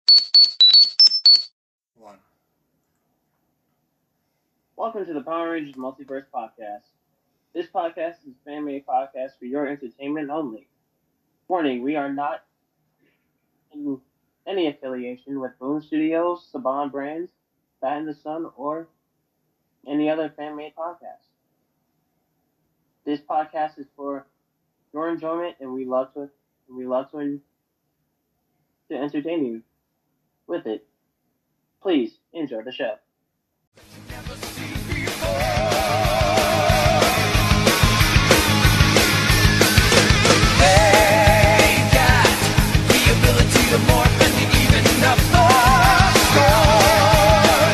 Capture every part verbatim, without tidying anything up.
One. Welcome to the Power Rangers Multiverse Podcast. This podcast is a fan-made podcast for your entertainment only. Warning, we are not in any affiliation with Boom Studios, Saban Brands, Bat in the Sun, or any other fan-made podcast. This podcast is for your enjoyment, and we love to we love to, to entertain you with it. Please enjoy the show. The morph and the even up the score.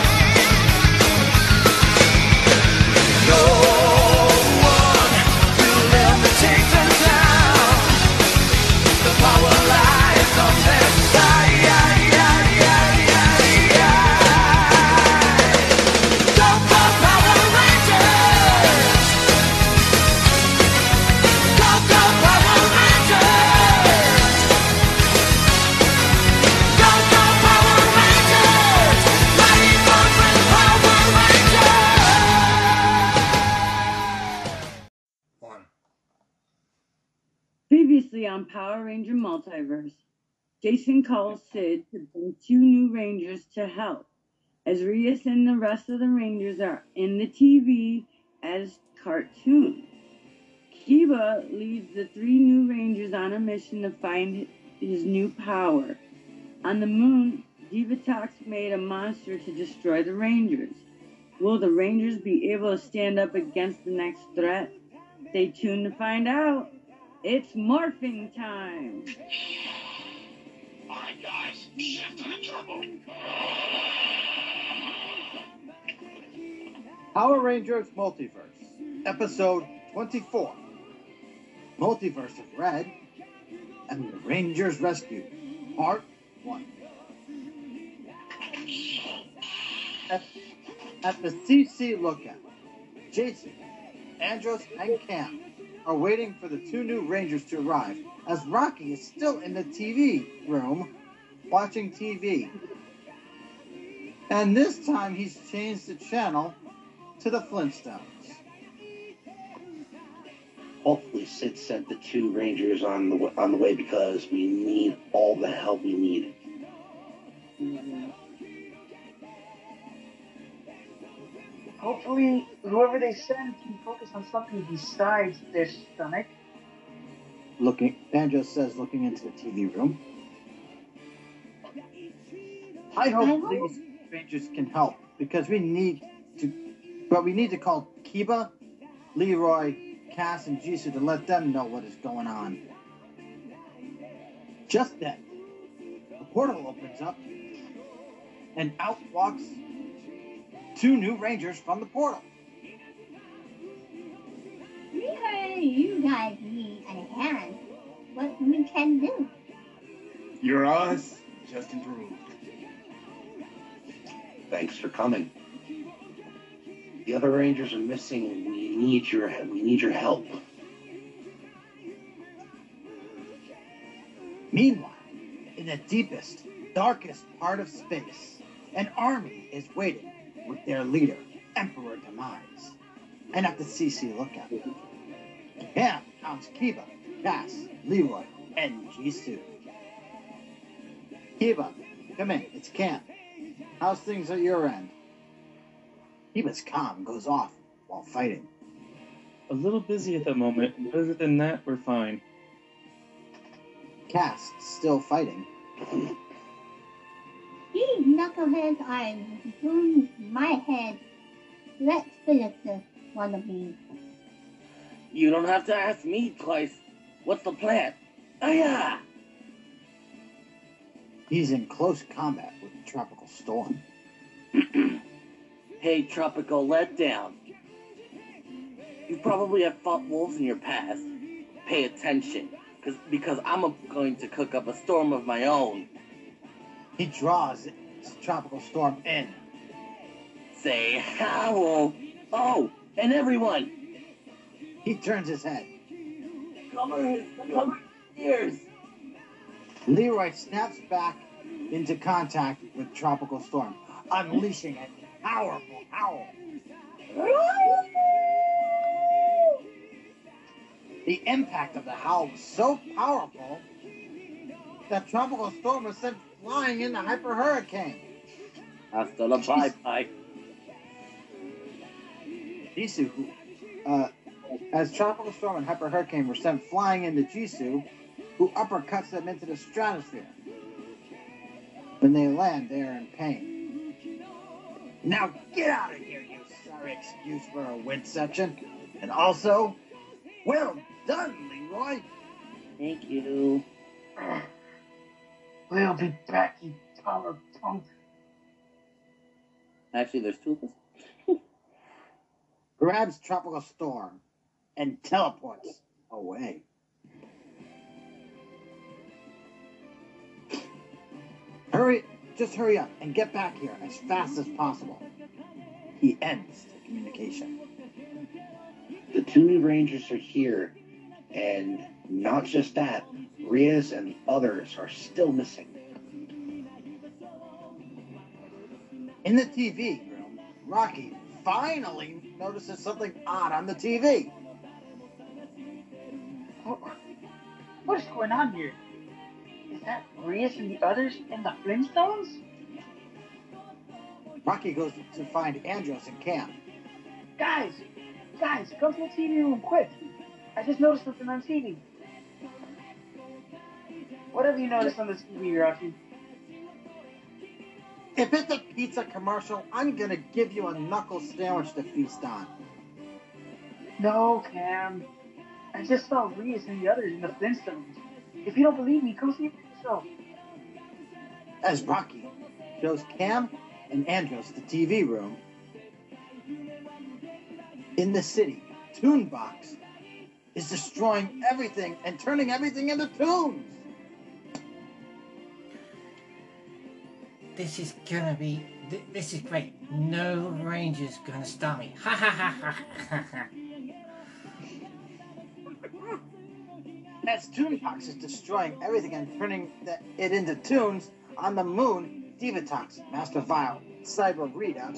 No one will ever take them down. The power lies on their side. Go go Power Rangers! Go go Power Rangers! One. Previously on Power Ranger Multiverse, Jason calls Sid to bring two new Rangers to help, as Rias and the rest of the Rangers are in the T V as cartoons. Kiba leads the three new Rangers on a mission to find his new power. On the moon, Divatox made a monster to destroy the Rangers. Will the Rangers be able to stand up against the next threat? Stay tuned to find out. It's morphing time. Alright guys, shift to the turbo. Power Rangers Multiverse, Episode twenty-four. Multiverse of Red and the Rangers Rescue, Part one. At, at the C C lookout, Jason, Andros, and Cam are waiting for the two new Rangers to arrive, as Rocky is still in the T V room watching T V. And this time he's changed the channel to the Flintstones. Hopefully Sid sent the two Rangers on the on the way because we need all the help we need. Mm-hmm. Hopefully, whoever they send can focus on something besides their stomach. Looking, Andros says, looking into the T V room. I hope these Rangers can help because we need to, but we need to call Kiba, Leroy, Cass, and Jisoo to let them know what is going on. Just then, the portal opens up, and out walks two new Rangers from the portal. We heard you guys need a hand. What we can do? Your odds just improved. Thanks for coming. The other Rangers are missing and we need your we need your help. Meanwhile, in the deepest, darkest part of space, an army is waiting with their leader, Emperor Demise. And at the C C lookout, Cam counts Kiba, Cass, Leroy, and Jisoo. Kiba, come in, it's Cam. How's things at your end? Kiba's comm goes off while fighting. A little busy at the moment, but other than that, we're fine. Cass, still fighting. These knuckleheads are doing my head. Let's finish this, one of these. You don't have to ask me twice. What's the plan? Oh yeah! He's in close combat with the Tropical Storm. Hey, Tropical Letdown. You probably have fought wolves in your past. Pay attention, cause, because I'm going to cook up a storm of my own. He draws his Tropical Storm in. Say howl. Oh, and everyone. He turns his head. Cover his, cover his ears. Leroy snaps back into contact with Tropical Storm, unleashing a powerful howl. The impact of the howl was so powerful that Tropical Storm was sent flying into Hyper Hurricane. Hasta la bye-bye. Jisoo, who, uh, as Tropical Storm and Hyper Hurricane were sent flying into Jisoo, who uppercuts them into the stratosphere. When they land, they are in pain. Now get out of here, you sorry excuse for a wit section. And also, well done, Leroy. Thank you. We'll be back, you power punk. Actually, there's two of us. Grabs Tropical Storm and teleports away. Hurry, just hurry up and get back here as fast as possible. He ends the communication. The two new Rangers are here, and not just that, Rias and others are still missing. In the T V room, Rocky finally notices something odd on the T V. What is going on here? Is that Rias and the others in the Flintstones? Rocky goes to find Andros and Cam. Guys, guys, come to the T V room quick. I just noticed something on T V. What have you noticed on the T V, Rocky? If it's a pizza commercial, I'm gonna give you a knuckle sandwich to feast on. No, Cam. I just saw Rias and the others in the Flintstones. If you don't believe me, come see it for yourself. As Rocky shows Cam and Andros the T V room, in the city, Toonbox is destroying everything and turning everything into tunes. This is gonna be, th- this is great. No Ranger's gonna stop me. Ha ha ha ha ha ha. As Toonbox is destroying everything and turning the, it into tunes, on the moon, Divatox, Master Vile, Cyber Rita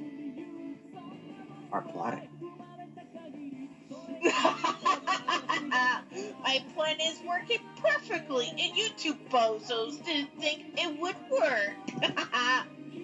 are plotting. My plan is working perfectly, and you two bozos didn't think it would work. uh,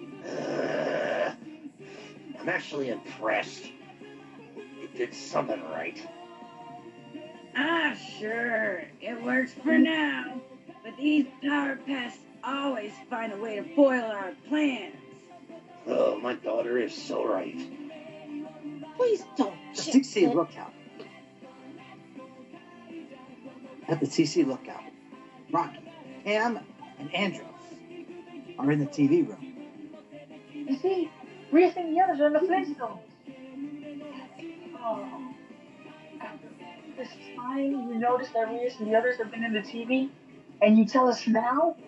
I'm actually impressed. You did something right. Ah, sure, it works for now. But these power pests always find a way to foil our plans. Oh, my daughter is so right. Please don't. The C C Lookout. At the C C Lookout, Rocky, Cam, and Andros are in the T V room. You see, Rias and the others are in the Flintstones. Oh. After this time, you notice that Rias and the others have been in the T V, and you tell us now?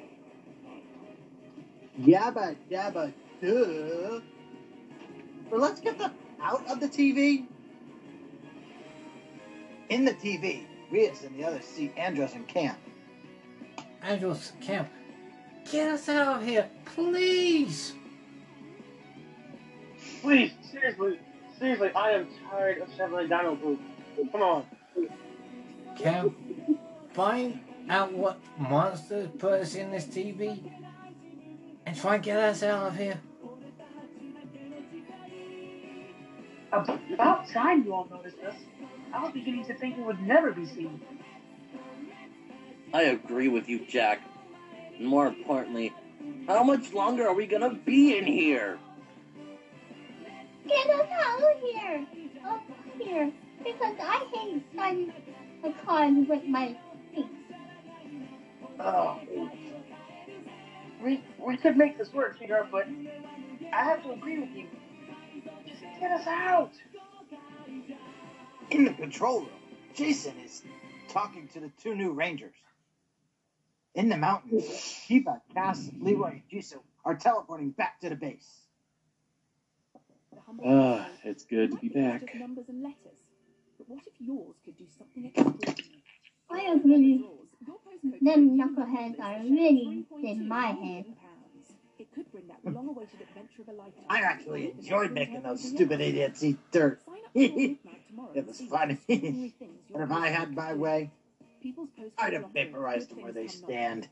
Yabba dabba duh. But let's get them out of the T V. In the T V, Rias and the others see Andros and Cam. Andros, Cam, get us out of here, please. Please, seriously, seriously, I am tired of shoveling dino poop. Come on. Cam, find out what monster put us in this T V and try and get us out of here. About time you all noticed us. I was beginning to think it would never be seen. I agree with you, Jack. More importantly, how much longer are we gonna be in here? Get us out of here! Out of here! Because I hate starting a con with my feet. Oh. We, we could make this work, Peter, but I have to agree with you. Just get us out! In the control room, Jason is talking to the two new Rangers. In the mountains, Kiva, Cass, Leroy, and Jisoo are teleporting back to the base. Ah, it's good to be back. Numbers and letters. But what if yours could do something extraordinary? I agree. Them knuckleheads are really in my head. exciting adventure of a lifetime. I actually enjoyed making those stupid idiots eat dirt. It was funny. But if I had my way, I'd have vaporized them where they stand.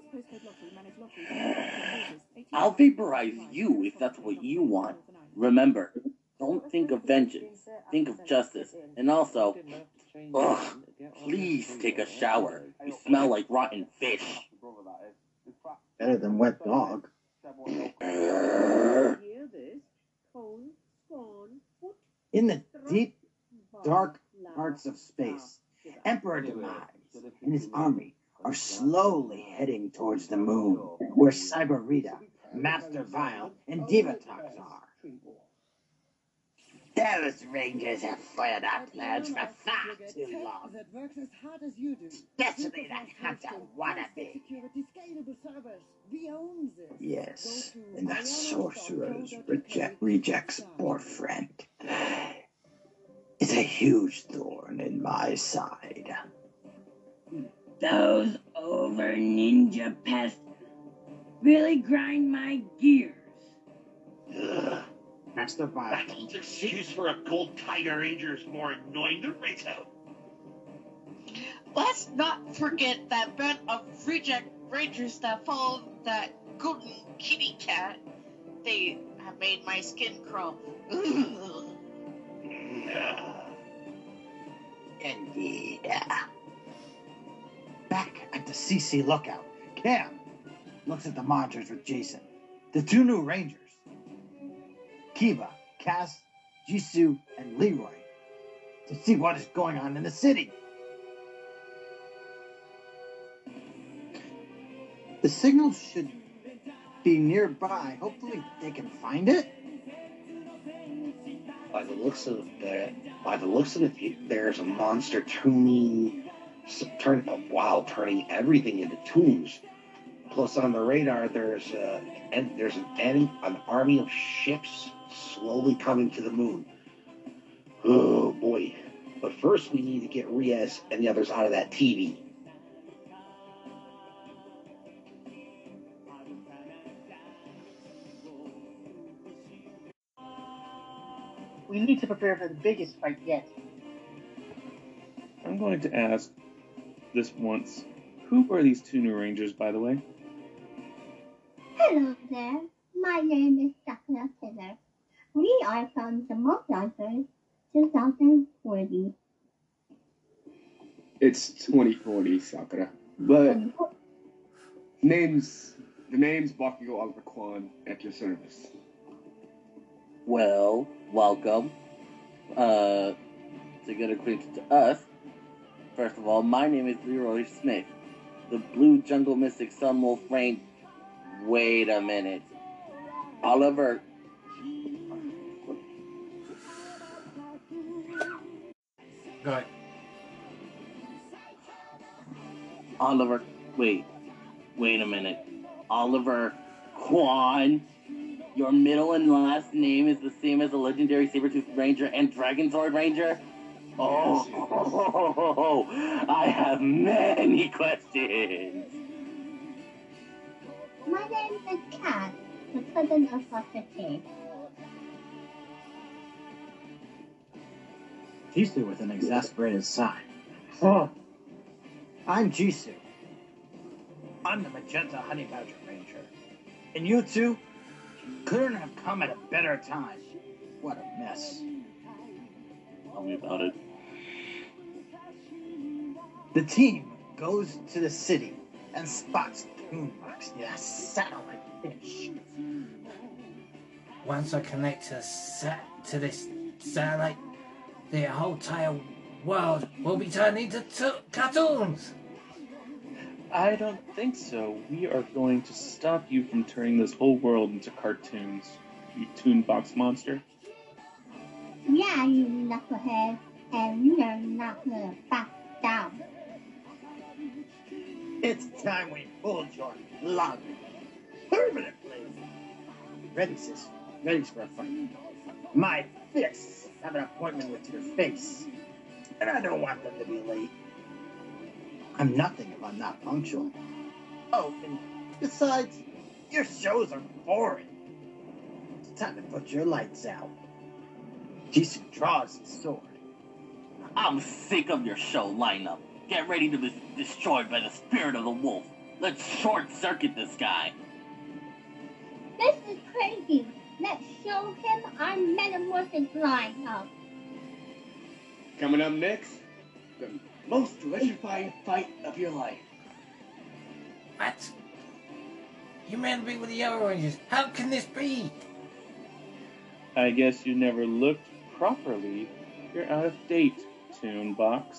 I'll vaporize you if that's what you want. Remember, don't think of vengeance. Think of justice. And also, ugh, please take a shower. You smell like rotten fish. Better than wet dog. In the deep, dark parts of space, Emperor Demise and his army are slowly heading towards the moon, where Cyber Rita, Master Vile, and Divatox are. Those Rangers have foiled our plans for far too long. Especially that hunter wannabe. Yes, and that sorcerer's reject, reject's boyfriend is a huge thorn in my side. Those over ninja pests really grind my gears. Ugh. Master Vile. That excuse for a gold Tiger Ranger is more annoying than Rito. Let's not forget that band of reject rangers that followed that golden kitty cat. They have made my skin crawl. Indeed. Back at the C C lookout, Cam looks at the monitors with Jason, the two new Rangers, Kiba, Cass, Jisoo, and Leroy, to see what is going on in the city. The signal should be nearby. Hopefully they can find it. By the looks of the, by the looks of it, there's a monster tuning, turn, wow, turning everything into tunes. Plus, on the radar, there's a, and there's an, an an army of ships slowly coming to the moon. Oh boy! But first, we need to get Riaz and the others out of that T V. We need to prepare for the biggest fight yet. I'm going to ask this once. Who are these two new Rangers, by the way? Hello there. My name is Sakura Killer. We are from the Multiverse twenty forty. It's twenty forty, Sakura. But name's the name's Bakugo Oliver Kwan at your service. Well, welcome. Uh, to get acquainted to us, first of all, my name is Leroy Smith, the Blue Jungle Mystic Sun Wolf Rain. Wait a minute. Oliver. Go ahead. Oliver. Wait. Wait a minute. Oliver Kwan. Your middle and last name is the same as the legendary Sabertooth Ranger and Dragon Sword Ranger? Oh, oh, I have many questions. My name is Kat, the cousin of Doctor K. Jisoo with an exasperated sigh. Oh, I'm Jisoo. I'm the Magenta Honey Badger Ranger. And you two couldn't have come at a better time. What a mess. Tell me about it. The team goes to the city and spots Toon Marks near a satellite dish. Once I connect to, sat to this satellite, the whole entire world will be turned into t- cartoons. I don't think so. We are going to stop you from turning this whole world into cartoons, you Toonbox monster. Yeah, you knucklehead, and we are not gonna back down. It's time we pulled your lug permanently. Ready, sis. Ready for a fight. My fists have an appointment with your face, and I don't want them to be late. I'm nothing if I'm not punctual. Oh, and besides, your shows are boring. time to put your lights out. Jisoo draws his sword. I'm sick of your show lineup. Get ready to be destroyed by the spirit of the wolf. Let's short circuit this guy. This is crazy. Let's show him our metamorphic lineup. Coming up next, the most electrifying fight of your life. What? You meant to be with the Yellow Rangers. How can this be? I guess you never looked properly. You're out of date, Toonbox.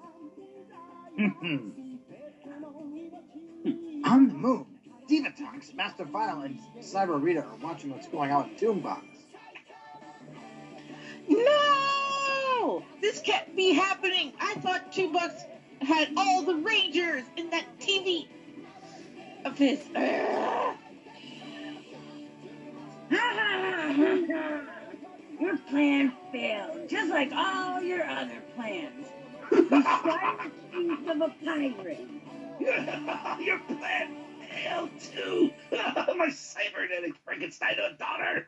On the moon, Divatonx, Master File, and Cyber Rita are watching what's going on with Toonbox. No! This can't be happening. I thought Toonbox had all the Rangers in that T V of his. Your plan failed, just like all your other plans. You tried to think of a pirate. Your plan failed too. My cybernetic Frankenstein daughter.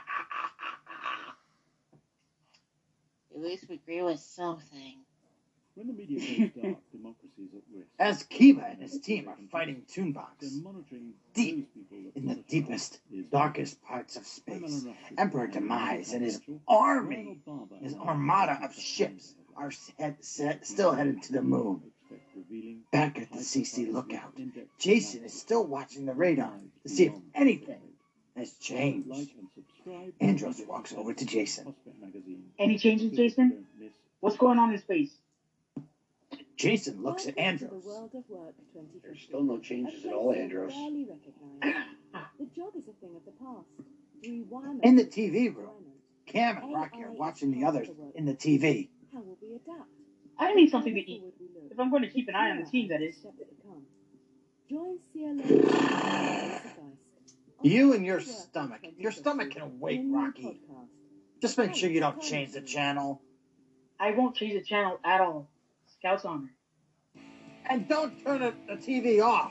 At least we agree with something. When the media goes dark, democracy is at risk. As Kiva and his team are fighting Toonbox, They're monitoring deep those people that in the monitor deepest, is darkest parts of space, Emperor Demise and his Ronald army, Barber his and armada of ships, are head, set, still headed to the moon. revealing Back at the C C lookout, Jason is still watching the radar to see if anything has changed. like and subscribe. Andros walks over to Jason. Prospect Magazine. Any changes, Jason? Don't miss What's going on in space? Jason looks at Andros. There's still no changes at all, Andros. The job is a thing of the past. Rewirement. In the T V room, Cam and Rocky are watching the others in the T V. How will we adapt? I need something to eat. If I'm going to keep an eye on the team, that is. Join C L A. You and your stomach. Your stomach can wait, Rocky. Just make sure you don't change the channel. I won't change the channel at all. Scout's honor. And don't turn the, the T V off.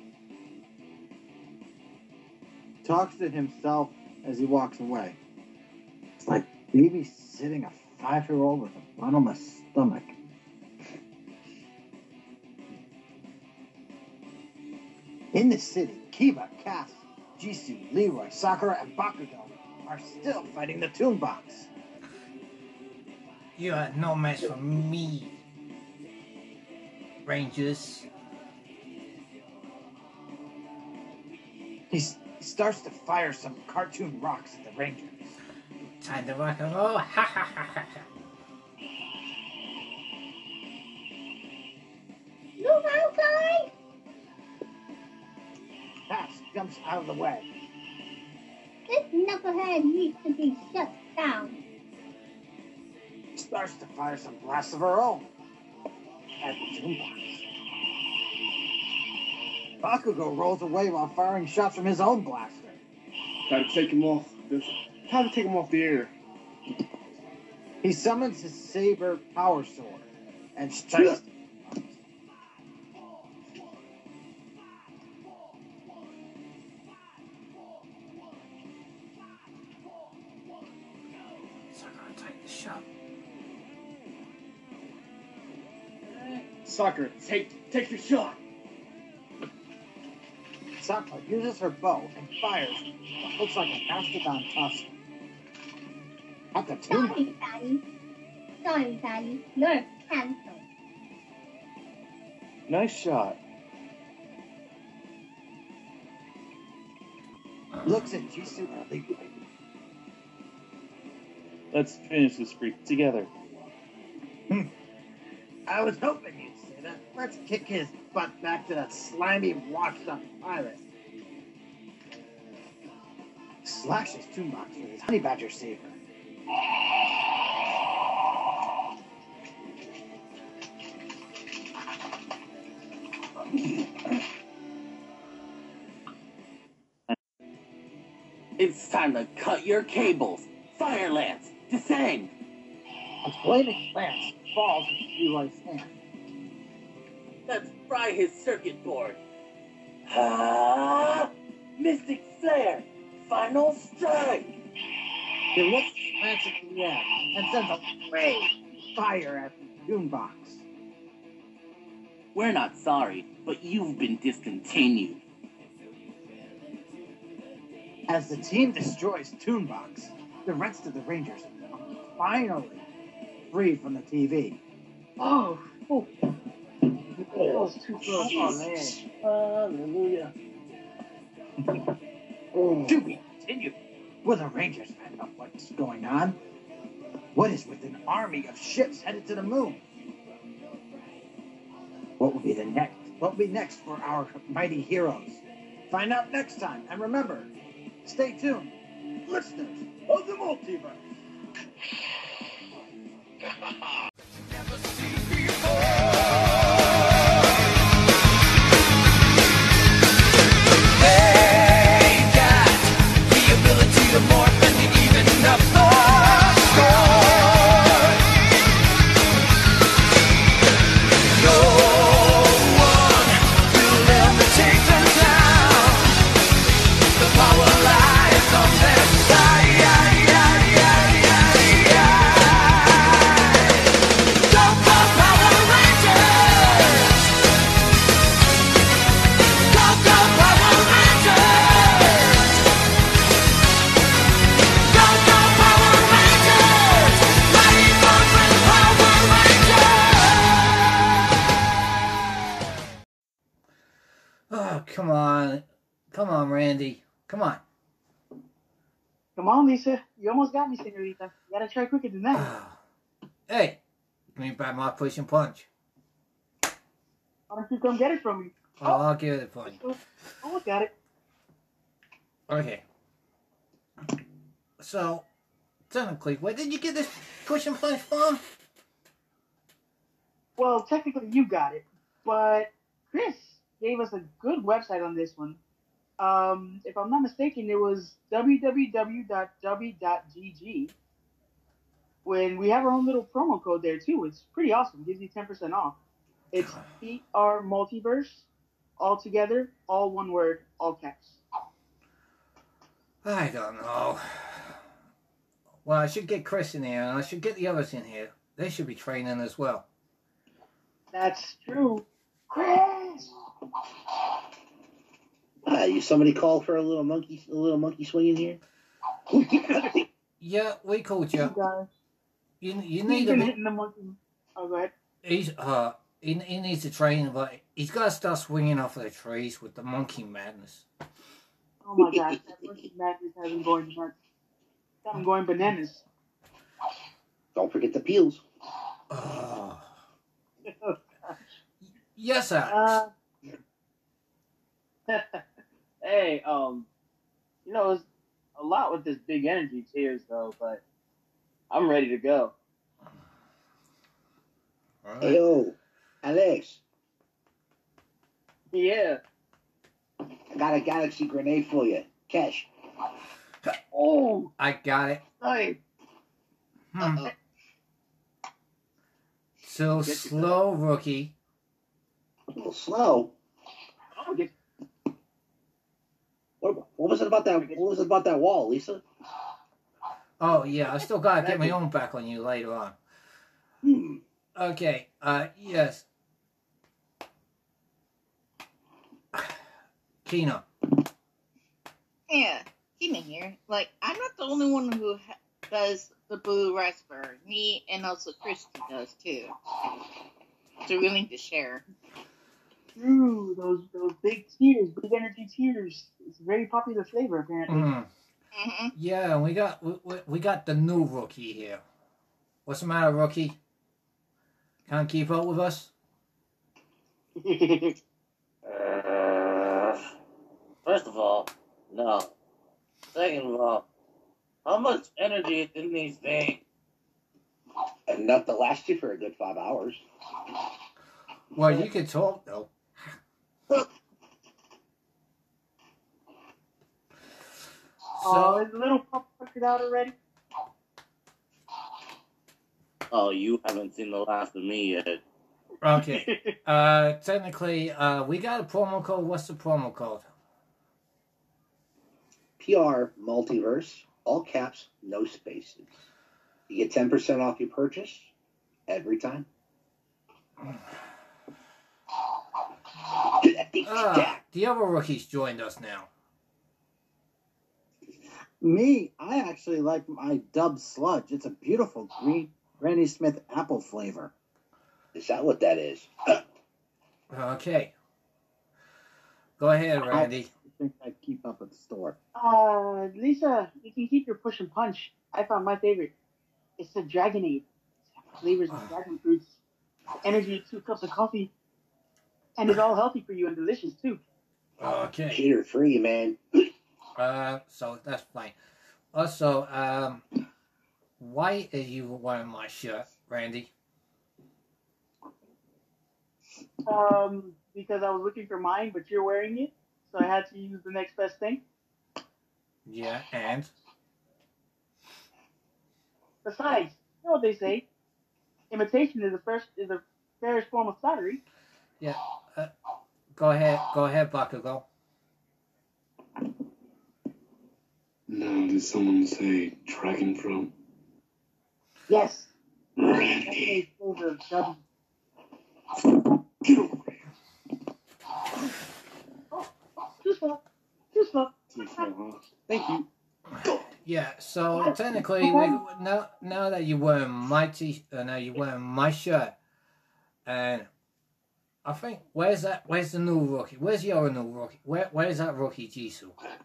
Talks to himself as he walks away. It's like babysitting a five-year-old with a bottomless stomach. In the city, Kiva, Cass, Jisoo, Leroy, Sakura, and Bakugo are still fighting the Toonbox. You are no match for me, Rangers. He starts to fire some cartoon rocks at the Rangers. Time to rock and roll. Ha ha ha ha ha. Look out, guys! Cass jumps out of the way. This knucklehead needs to be shut down. Starts to fire some blasts of her own at the Toonbox. Bakugo rolls away while firing shots from his own blaster. Time to take him off. This. Time to take him off the air. He summons his saber power sword and strikes. Sakura, take the shot. Sakura, take take your shot. Sakura uses her bow and fires what looks like a mastodon tusk at the Toonbox. Sorry, Daddy. Sorry, Daddy. You're cancelled. Nice shot. Looks at Jisoo and Leroy. Let's finish this freak together. Hmm. I was hoping you'd say that. Let's kick his butt back to that slimy, washed-up pirate. Slashes Toonbox with his honey badger saber. It's time to cut your cables. Fire Lance, descend. A flaming lance falls into Leroy's hand. Let's fry his circuit board. Ah! Mystic Flare, final strike. He looks frantic in the air and sends a wave of fire at the Toonbox. We're not sorry, but you've been discontinued. As the team destroys Toonbox, the rest of the Rangers are finally free from the T V. Oh, oh. That was too close. Oh, man. Hallelujah. To be continued. Will the Rangers find out what's going on? What is with an army of ships headed to the moon? What will be the next? What will be next for our mighty heroes? Find out next time. And remember, stay tuned, listeners of the multiverse. To morph and even up the score. No one will ever take them down. The power lies on their side. Go, go, Power Rangers! Go, go, Power Rangers! Oh, come on. Come on, Randy. Come on. Come on, Lisa. You almost got me, senorita. You gotta try quicker than that. Hey, give me back my push and punch. Why don't you come get it from me? Oh, I'll give it a punch. Almost got it. Okay. So, technically, where did you get this push and punch from? Well, technically you got it, but Chris gave us a good website on this one. Um, if I'm not mistaken, it was w w w dot w dot g g. When we have our own little promo code there too, it's pretty awesome. It gives you ten percent off. It's P R Multiverse, all together, all one word, all caps. I don't know. Well, I should get Chris in here, and I should get the others in here. They should be training as well. That's true. Chris! Uh, you somebody call for a little monkey, a little monkey swinging here? Yeah, we called you. Guys. You, you He's need been a hitting the monkey. Oh, go ahead. He's uh he, he needs to train, but he's got to start swinging off of the trees with the monkey madness. Oh my gosh, that monkey madness has him going nuts. Got him going bananas. Don't forget the peels. Oh. Yes, Alex. Uh, hey, um, you know, it's a lot with this big energy tears though, but I'm ready to go. Right. Hey, yo, Alex. Yeah. I got a galaxy grenade for you. Cash. Oh, I got it. hey. Hmm. So slow, rookie. A little slow. I'll get What, what was it about that? What was it about that wall, Lisa? Oh yeah, I still gotta get my own back on you later on. Hmm. Okay. Uh, yes. Kina. Yeah, Kina here. Like, I'm not the only one who ha- does the blue raspberry. Me and also Christy does too. So we're willing to share. Ooh, those those big tears, big energy tears. It's a very popular flavor apparently. Mm. Mm-hmm. Yeah, and we got we, we- we got the new rookie here. What's the matter, rookie? Can't keep up with us? Uh, first of all, no. Second of all, how much energy is in these things? Enough to last you for a good five hours. Well, you can talk though. Oh, is the little pup figured out already? Oh, you haven't seen the last of me yet. Okay. Uh, technically, uh, we got a promo code. What's the promo code? P R Multiverse, all caps, no spaces. You get ten percent off your purchase every time. Ah, the other rookies joined us now. Me, I actually like my Dub Sludge. It's a beautiful green Granny Smith apple flavor. Is that what that is? Okay. Go ahead, Randy. I think I keep up at the store. Uh, Lisa, you can keep your push and punch. I found my favorite. It's the Dragonade. Flavors of dragon fruits. Energy, two cups of coffee. And it's all healthy for you and delicious, too. Okay. Cheater free, man. Uh, so that's fine. Also, um, why are you wearing my shirt, Randy? Um, because I was looking for mine, but you're wearing it, so I had to use the next best thing. Yeah, and? Besides, you know what they say? Imitation is the first is the fairest form of flattery. Yeah. Uh, go ahead. Go ahead, Bakugo. Now, did someone say dragon fruit? Yes. Randy. Flavor of W. Get over Oh, too slow. Too slow. here. Huh? Thank you. Yeah. So technically, we now now that you're wearing my t, uh, now you're wearing my shirt, and I think where's that? Where's the new rookie? Where's your new rookie? Where Where's that rookie Jisoo?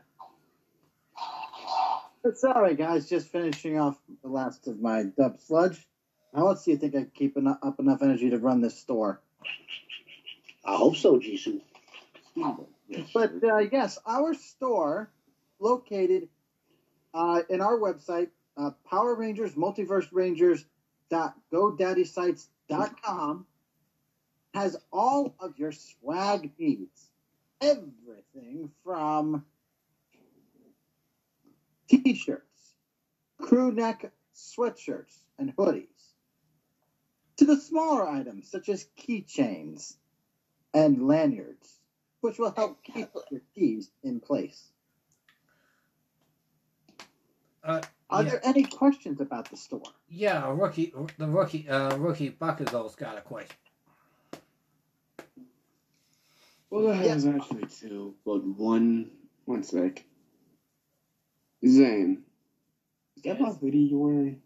It's all right, guys. Just finishing off the last of my Dub Sludge. How else do you think I can keep enough, up enough energy to run this store? I hope so, Jisoo. But uh, yes, our store, located uh, in our website, uh, Power Rangers Multiverse Rangers dot go daddy sites dot com, has all of your swag needs. Everything from T-shirts, crew neck sweatshirts, and hoodies, to the smaller items such as keychains and lanyards, which will help keep your keys in place. Uh, Are yeah. there any questions about the store? Yeah, rookie, the rookie, uh, rookie Bakugo's got a question. Well, I have actually two, but one, one sec. Zane, is that my hoodie you're wearing?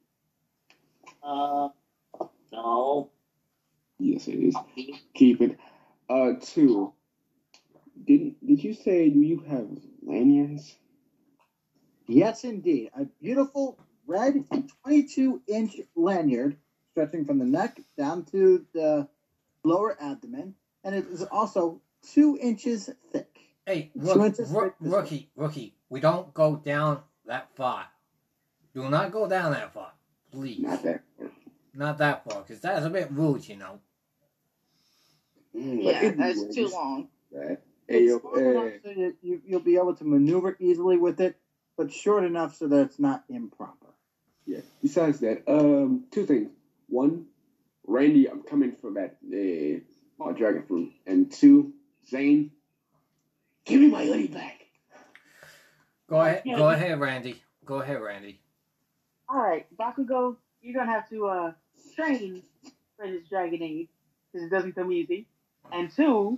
Uh, no. Yes, it is. Keep it. Uh, two. Didn't did you say you have lanyards? Yes, indeed. A beautiful red twenty-two inch lanyard stretching from the neck down to the lower abdomen, and it is also two inches thick. Hey, Two rook, inches rook, thick. rookie, rookie, we don't go down that far. Do not go down that far, please. Not that far. Not that far, because that's a bit rude, you know. Yeah, that's too long. Right. It's Hey, long enough so that you, you'll be able to maneuver easily with it, but short enough so that it's not improper. Yeah. Besides that, um, two things. One, Randy, I'm coming for that uh, uh, dragon fruit. And two, Zane, give me my hoodie back. Go ahead, Yeah, go you- ahead, Randy. Go ahead, Randy. All right, Bakugo, you're gonna have to uh train for this Dragonade because it doesn't come easy. And two,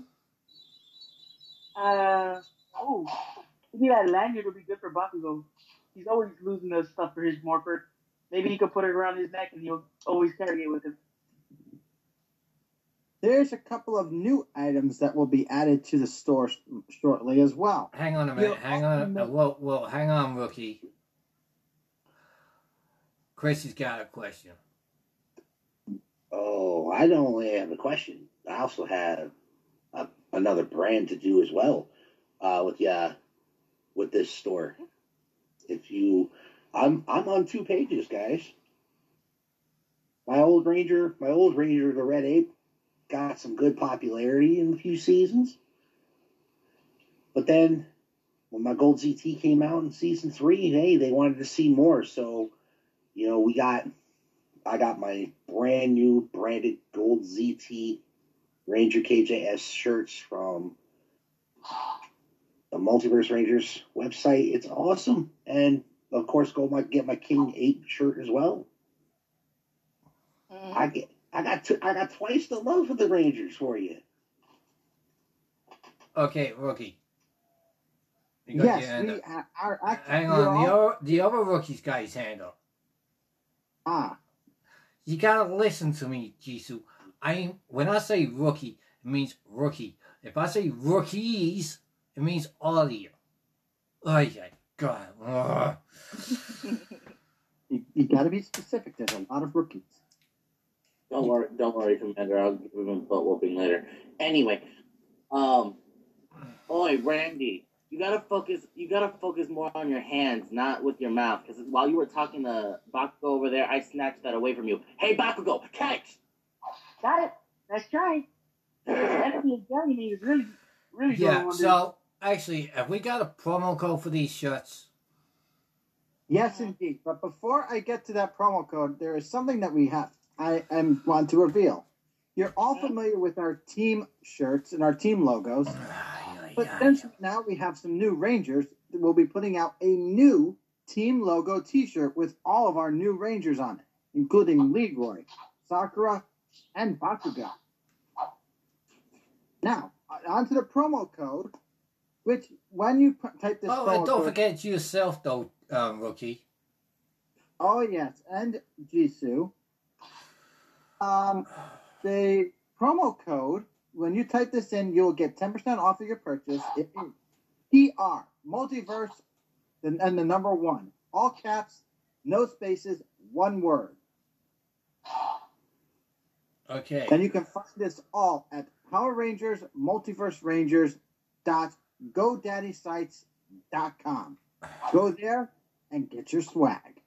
uh oh, maybe that lanyard would be good for Bakugo. He's always losing those stuff for his morpher. Maybe he could put it around his neck and he'll always carry it with him. There's a couple of new items that will be added to the store sh- shortly as well. Hang on a minute. You'll Hang on. Uh, well, well, hang on, rookie. Chris has got a question. Oh, I don't only have a question. I also have a, another brand to do as well uh, with yeah, with this store. If you, I'm I'm on two pages, guys. My old Ranger, my old Ranger, the Red Ape, got some good popularity in a few seasons. But then, when my Gold Z T came out in season three, hey, they wanted to see more. So, you know, we got, I got my brand new branded Gold Z T Ranger K J S shirts from the Multiverse Rangers website. It's awesome. And of course, go my, get my King eight shirt as well. Mm. I get, I got, two, I got twice the love for the Rangers for you. Okay, rookie. You got your Yes, hand we up. are, are actually. Hang we on, are the all- other, the other rookie's got his hand up. Ah, You gotta listen to me, Jisoo. I when I say rookie, it means rookie. If I say rookies, it means all of you. Oh my God. Ugh. you, you got to be specific. There's a lot of rookies. Don't worry, don't worry, Commander. I'll give him a butt whooping later. Anyway, um, oi, Randy, you gotta focus. You gotta focus more on your hands, not with your mouth. Because while you were talking to Bakugo over there, I snatched that away from you. Hey, Bakugo, catch! Got it. Nice try. Enemy Agility is really, really going Yeah, on. so actually, have we got a promo code for these shirts? Yes, indeed. But before I get to that promo code, there is something that we have. I am want to reveal. You're all familiar with our team shirts and our team logos, but since now we have some new Rangers, we'll be putting out a new team logo T-shirt with all of our new Rangers on it, including Leroy, Sakura, and Bakugo. Now, onto the promo code, which when you p- type this Oh, promo and don't code, forget yourself, though, um, rookie. oh yes, and Jisoo. Um, the promo code, when you type this in, you'll get ten percent off of your purchase. It is P R, Multiverse, and, and the number one. All caps, no spaces, one word. Okay. And you can find this all at Power Rangers Multiverse Rangers dot godaddy sites dot com. Go there and get your swag.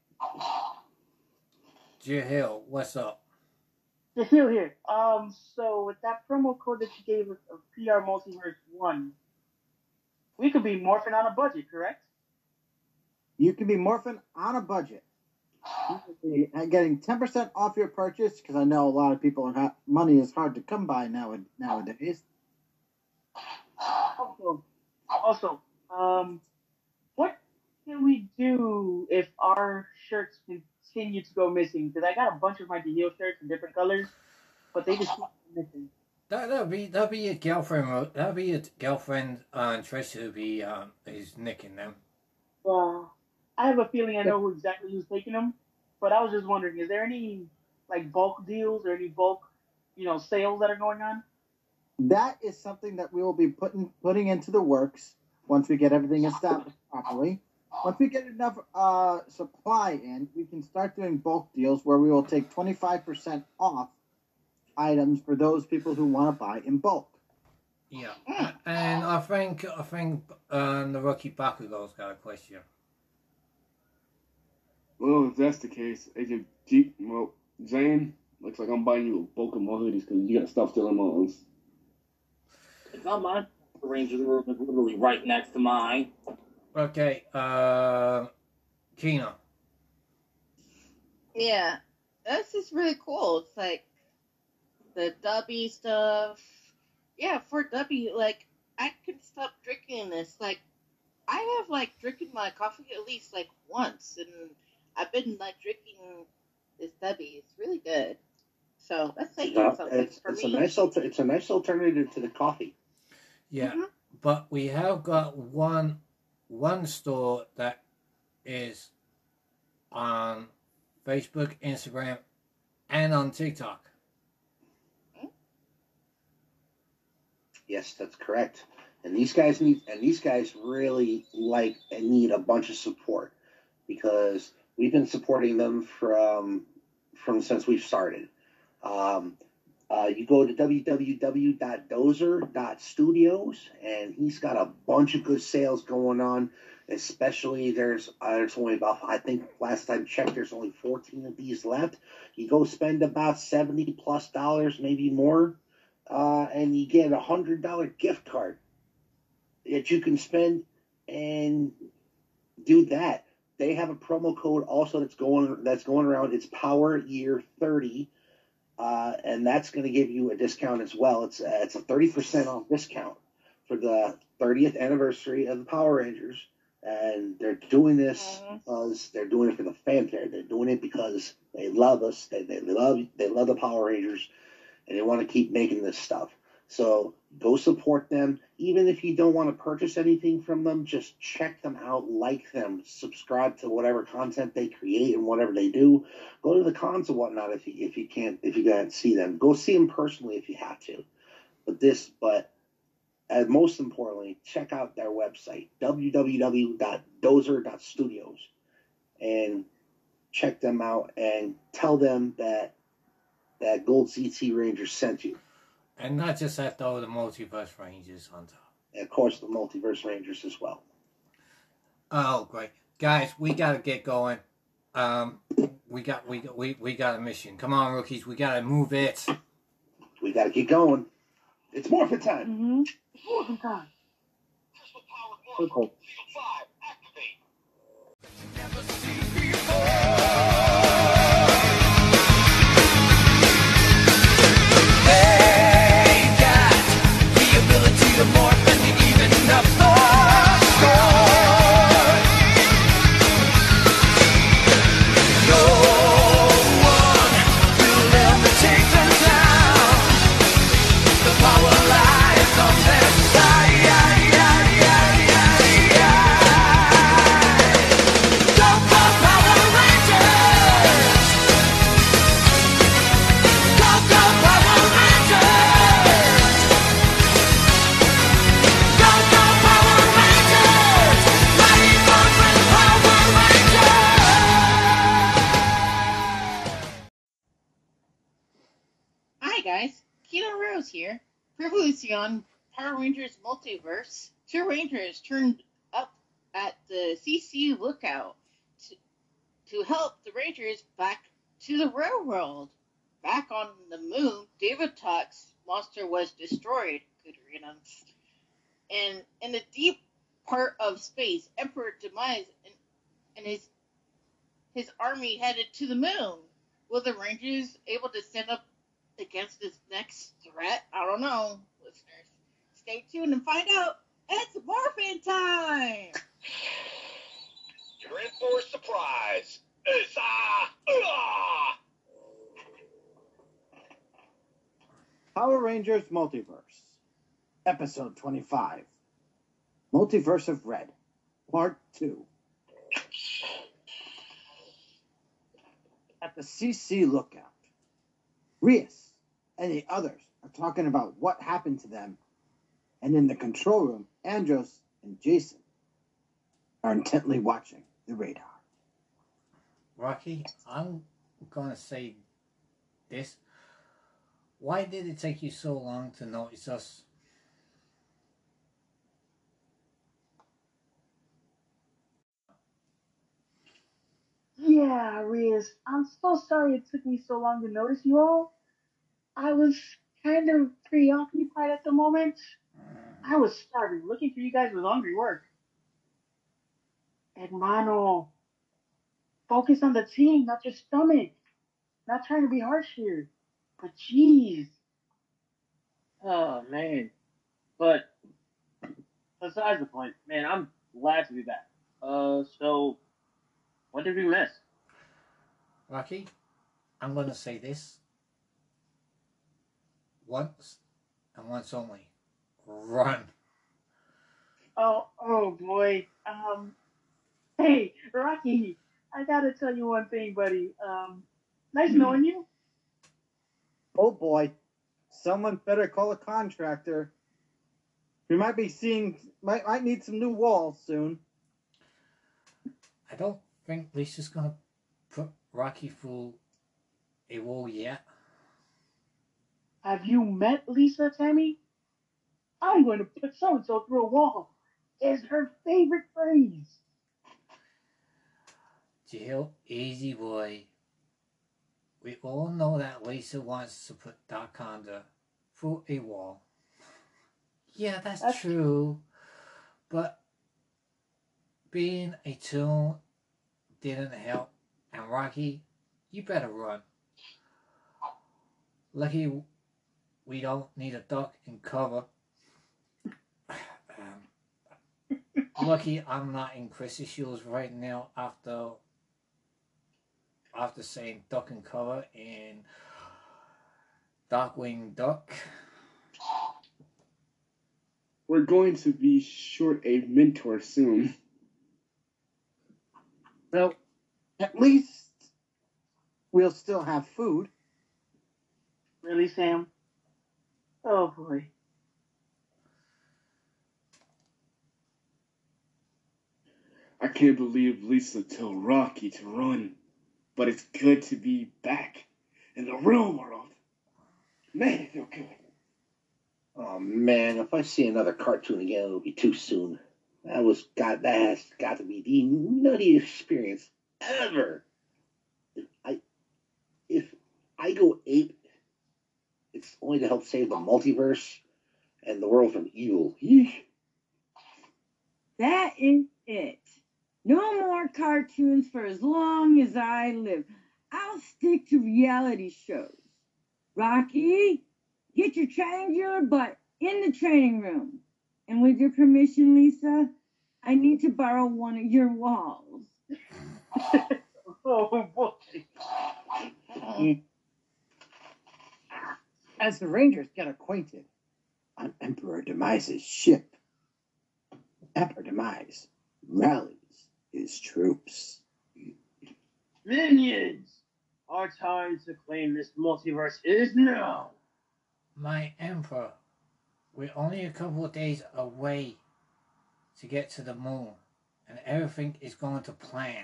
Jill, what's up? The heel here. Um, so with that promo code that you gave us of P R Multiverse one, we could be morphing on a budget, correct? You can be morphing on a budget. You can be getting ten percent off your purchase, because I know a lot of people are ha- money is hard to come by now nowadays. Also, also, um, what can we do if our shirts continue to go missing? Because I got a bunch of my heel shirts in different colors, but they just keep missing. That that'll be that'll be your girlfriend. That'll be your girlfriend uh, and Trish who be um is nicking them. Well, I have a feeling I know who exactly who's taking them, but I was just wondering, is there any like bulk deals or any bulk, you know, sales that are going on? That is something that we will be putting putting into the works once we get everything established properly. Once we get enough uh, supply in, we can start doing bulk deals where we will take twenty-five percent off items for those people who want to buy in bulk. Yeah, and I think I think um, the rookie Bakugo's got a question. Well, if that's the case, Agent G, well, Zane, looks like I'm buying you a bulk of my hoodies because you got stuff still in my own. It's not mine. The Rangers were literally right next to mine. Okay, uh, Kina. Yeah, that's just really cool. It's like the Dubby stuff. Yeah, for Dubby, like, I could stop drinking this. Like, I have, like, drinking my coffee at least, like, once, and I've been, like, drinking this Dubby. It's really good. So, let's say Uh, something it's, for it's me. a nice alter, it's a nice alternative to the coffee. Yeah, Mm-hmm. but we have got one one store that is on Facebook, Instagram, and on TikTok. Yes, that's correct. And these guys need, and these guys really like and need a bunch of support because we've been supporting them from from since we've started. Um, uh, you go to w w w dot dozer dot studios, and he's got a bunch of good sales going on. Especially there's uh, there's only about, I think last time checked, there's only fourteen of these left. You go spend about seventy plus dollars, maybe more. Uh, and you get a hundred dollar gift card that you can spend and do that. They have a promo code also that's going that's going around. It's Power Year thirty, uh, and that's going to give you a discount as well. It's uh, it's a thirty percent off discount for the thirtieth anniversary of the Power Rangers, and they're doing this because they're doing it for the fanfare. They're doing it because they love us. They, they love they love the Power Rangers, and they want to keep making this stuff. So go support them. Even if you don't want to purchase anything from them, just check them out, like them, subscribe to whatever content they create and whatever they do. Go to the cons and whatnot if you if you can't if you can't see them. Go see them personally if you have to. But this, but and most importantly, check out their website, w w w dot dozer dot studios, and check them out and tell them that that Gold Z T Rangers sent you. And not just that, though, the Multiverse Rangers on top. And of course, the Multiverse Rangers as well. Oh, great. Guys, we got to get going. Um, we got we, we, we got a mission. Come on, rookies. We got to move it. We got to get going. It's morphin' time. Mm-hmm. Morphin' time. So cool. The more than even up the score. No one will ever take them down. The power lies on their side. Go go Power Rangers. Go go Power Rangers. Hi guys, Keto Rose here. Previously on Power Rangers Multiverse, two Rangers turned up at the C C lookout to, to help the Rangers back to the real world. Back on the moon, David Tuck's monster was destroyed. Good riddance. And in the deep part of space, Emperor Demise and, and his his army headed to the moon. Will the Rangers able to stand up against this next threat? I don't know, listeners. Stay tuned and find out. It's Morphin' time! You're in for a surprise. It's ah, ah. Power Rangers Multiverse, Episode twenty-five, Multiverse of Red, Part two. At the C C lookout, Rias and the others are talking about what happened to them, and in the control room, Andros and Jason are intently watching the radar. Rocky, I'm going to say this. Why did it take you so long to notice us? Yeah, Riz, I'm so sorry it took me so long to notice you all. I was kind of preoccupied at the moment. I was starving. Looking for you guys was hungry work. Hermano, focus on the team, not your stomach. Not trying to be harsh here, but jeez. Oh, man. But besides the point, man, I'm glad to be back. Uh, so, what did we miss? Rocky, I'm going to say this. Once, and once only. Run. Oh, oh boy. Um, hey, Rocky, I gotta tell you one thing, buddy. Um, nice knowing you. Oh boy, someone better call a contractor. We might be seeing, might, might need some new walls soon. I don't think Lisa's going to put Rocky through a wall yet. Have you met Lisa, Tammy? I'm going to put so-and-so through a wall. Is her favorite phrase. Jill, easy boy. We all know that Lisa wants to put Doc Honda through a wall. Yeah, that's, that's true. But being a toon didn't help. And Rocky, you better run. Lucky we don't need a duck in cover. Um, lucky I'm not in Chris's shoes right now after after saying Duck and Cover in Darkwing Duck. We're going to be short a mentor soon. Well, at least we'll still have food. Really, Sam? Oh boy. I can't believe Lisa told Rocky to run, but it's good to be back in the real world. Man, it feel good. Oh man, if I see another cartoon again, it'll be too soon. That was got that has got to be the nuttiest experience ever. If I if I go ape, it's only to help save the multiverse and the world from evil. Yeesh. That is it. No more cartoons for as long as I live. I'll stick to reality shows. Rocky, get your triangular butt in the training room. And with your permission, Lisa, I need to borrow one of your walls. Oh boy. As the Rangers get acquainted on Emperor Demise's ship, Emperor Demise rallies his troops. Minions! Our time to claim this multiverse is now. My Emperor, we're only a couple of days away to get to the moon, and everything is going to plan.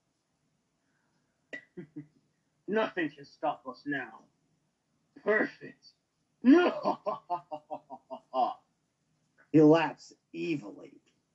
Nothing can stop us now. Perfect. No. He laughs evilly.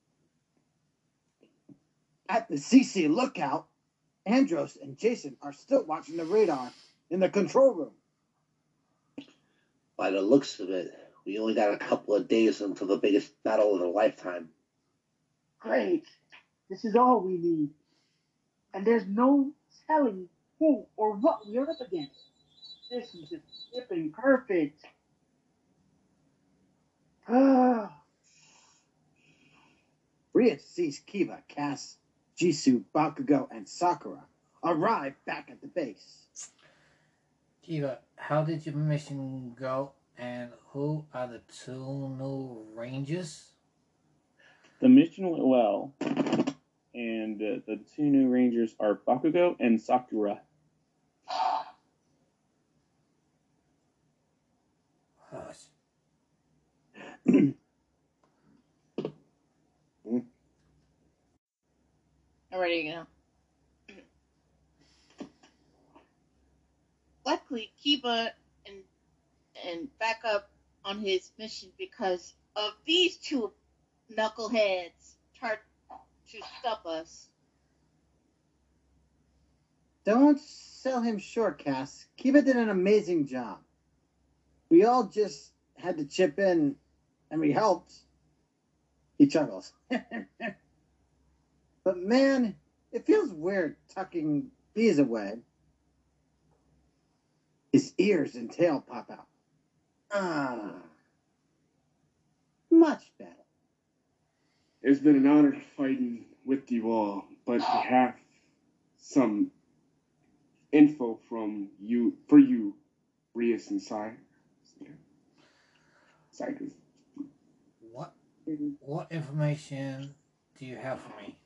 At the C C lookout, Andros and Jason are still watching the radar in the control room. By the looks of it, we only got a couple of days until the biggest battle of a lifetime. Great. This is all we need. And there's no telling who or what we're up against. This is just flipping perfect. Ah. Rhea sees Kiba, Cass, Jisoo, Bakugo, and Sakura arrive back at the base. Kiva, how did your mission go, and who are the two new Rangers? The mission went well, and uh, the two new Rangers are Bakugo and Sakura. Hush. I'm ready to go. Luckily, Kiba and and back up on his mission because of these two knuckleheads tried to stop us. Don't sell him short, Cass. Kiba did an amazing job. We all just had to chip in, and we helped. He chuckles. But man, it feels weird tucking bees away. His ears and tail pop out. Ah, much better. It's been an honor fighting with you all, but we have some info from you for you, Rias and Sai. Sai. What what information do you have for me?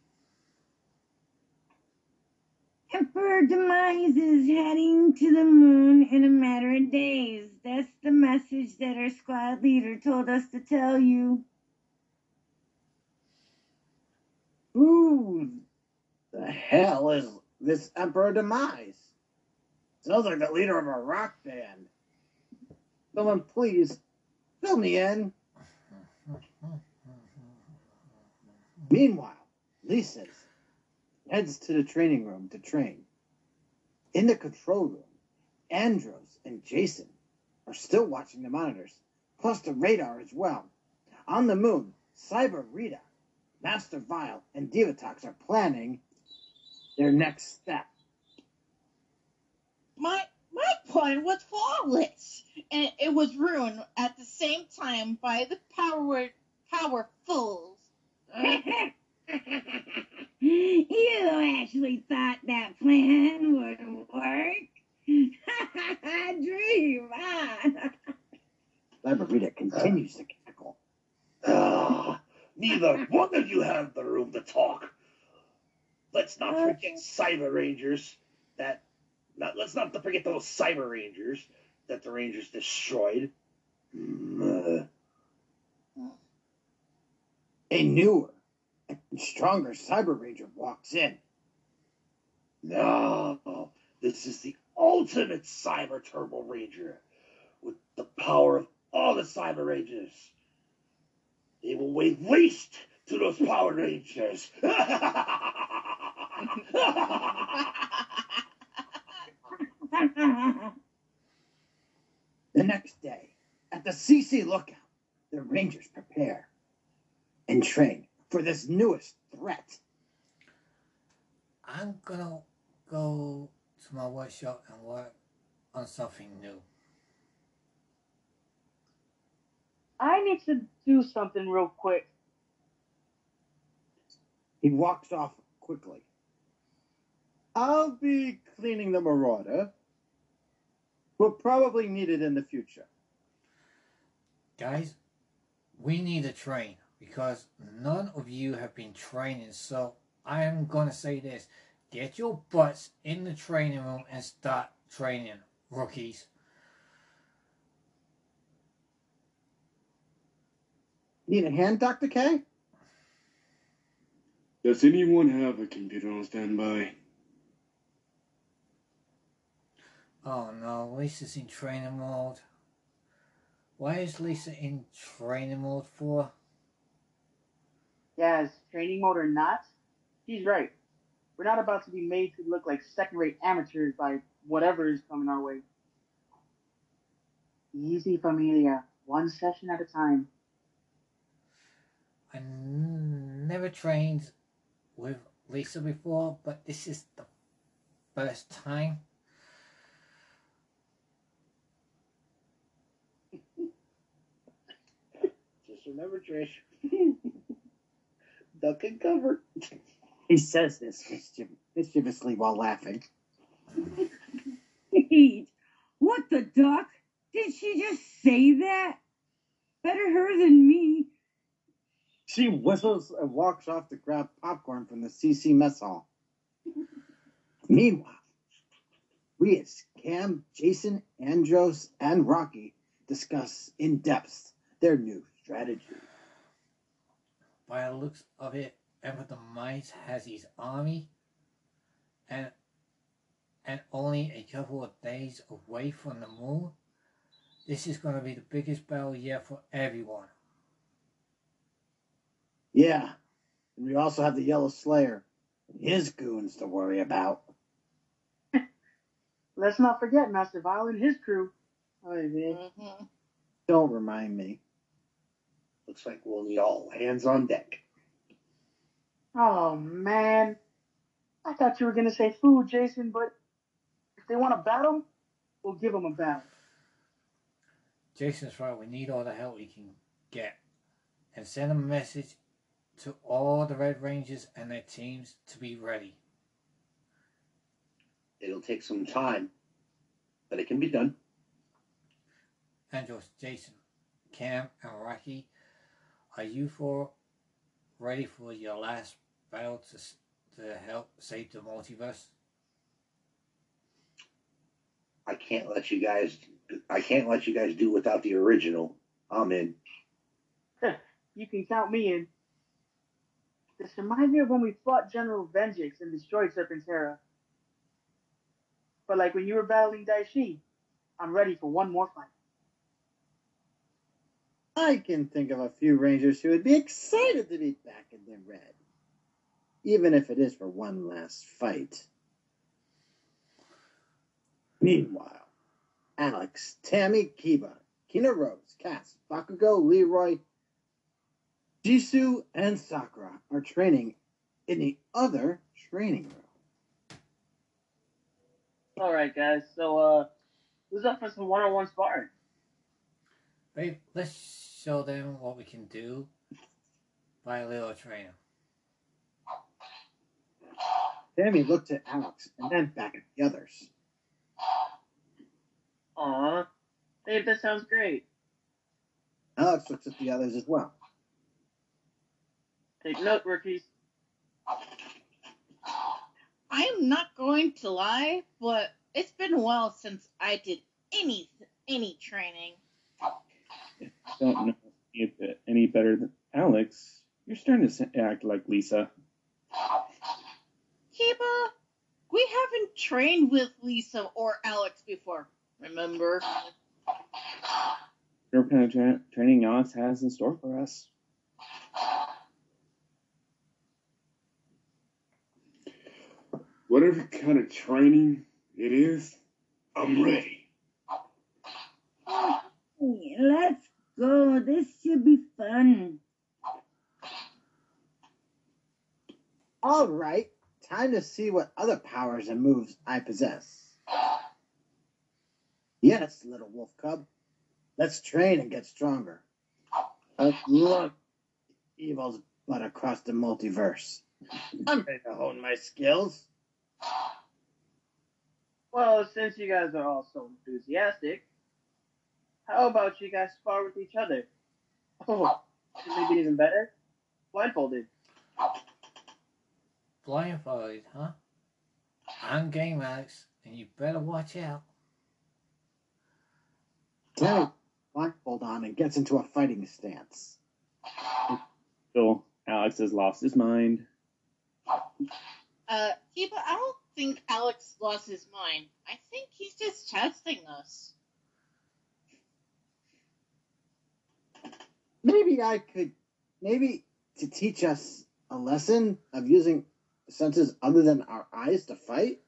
Emperor Demise is heading to the moon in a matter of days. That's the message that our squad leader told us to tell you. Who the hell is this Emperor Demise? Sounds like the leader of a rock band. Someone please fill me in. Meanwhile, Lisa heads to the training room to train. In the control room, Andros and Jason are still watching the monitors, plus the radar as well. On the moon, Cyber Rita, Master Vile, and Divatox are planning their next step. My my plan was flawless, and it was ruined at the same time by the power powerfuls You actually thought that plan would work? Dream on. Cyber continues to cackle. Ah, neither one of you have the room to talk. Let's not forget Cyber Rangers. That, not, let's not forget those Cyber Rangers that the Rangers destroyed. Mm, uh, A newer and stronger Cyber Ranger walks in. No, this is the ultimate Cyber Turbo Ranger with the power of all the Cyber Rangers. They will wait least to those Power Rangers. The next day, at the C C lookout, the Rangers prepare and train for this newest threat. I'm gonna go to my workshop and work on something new. I need to do something real quick. He walks off quickly. I'll be cleaning the Marauder. We'll probably need it in the future. Guys, we need to train because none of you have been training, so I am gonna say this. Get your butts in the training room and start training, rookies. Need a hand, Doctor K? Does anyone have a computer on standby? Oh no, Lisa's in training mode. Why is Lisa in training mode for? Yes, training mode or not, he's right. We're not about to be made to look like second-rate amateurs by whatever is coming our way. Easy, familia. One session at a time. I n- never trained with Lisa before, but this is the first time. Just remember, Trish. Duck and cover. He says this mischief- mischievously while laughing. Wait, what the duck? Did she just say that? Better her than me. She whistles and walks off to grab popcorn from the C C mess hall. Meanwhile, we as Cam, Jason, Andros, and Rocky discuss in depth their new strategy. By the looks of it, Emperor the Mice has his army, and and only a couple of days away from the moon. This is going to be the biggest battle yet for everyone. Yeah, and we also have the Yellow Slayer and his goons to worry about. Let's not forget Master Vile and his crew. Oh, man. Mm-hmm. Don't remind me. Looks like we'll need all hands on deck. Oh, man. I thought you were going to say food, Jason, but if they want a battle, we'll give them a battle. Jason's right, we need all the help we can get. And send a message to all the Red Rangers and their teams to be ready. It'll take some time, but it can be done. Andros, Jason, Cam, and Rocky, are you four ready for your last battle to to help save the multiverse? I can't let you guys. I can't let you guys do without the original. I'm in. You can count me in. This reminds me of when we fought General Vengeance and destroyed Serpentera. But like when you were battling Daishi, I'm ready for one more fight. I can think of a few Rangers who would be excited to be back in the red, even if it is for one last fight. Meanwhile, Alex, Tammy, Kiba, Kina Rose, Cass, Bakugo, Leroy, Jisoo, and Sakura are training in the other training room. All right, guys. So, uh, who's up for some one-on-one sparring? Babe, let's show them what we can do by a little trainer. Sammy looked at Alex and then back at the others. Aw, Dave, that sounds great. Alex looks at the others as well. Take note, rookies. I am not going to lie, but it's been a while since I did any any training. Don't know any, bit, any better than Alex. You're starting to act like Lisa. Kiba, we haven't trained with Lisa or Alex before, remember? What kind of tra- training Alex has in store for us? Whatever kind of training it is, I'm ready. Let's go. This should be fun. All right, time to see what other powers and moves I possess. Yes, little wolf cub. Let's train and get stronger. Uh, look, evil's butt across the multiverse. I'm ready to hone my skills. Well, since you guys are all so enthusiastic, how about you guys spar with each other? Oh, to make it even better, blindfolded. Blindfolded, huh? I'm game, Alex, and you better watch out. Sammy blindfold on and gets into a fighting stance. Still, Alex has lost his mind. Uh, Kiba, I don't think Alex lost his mind. I think he's just testing us. Maybe I could, maybe to teach us a lesson of using senses other than our eyes to fight?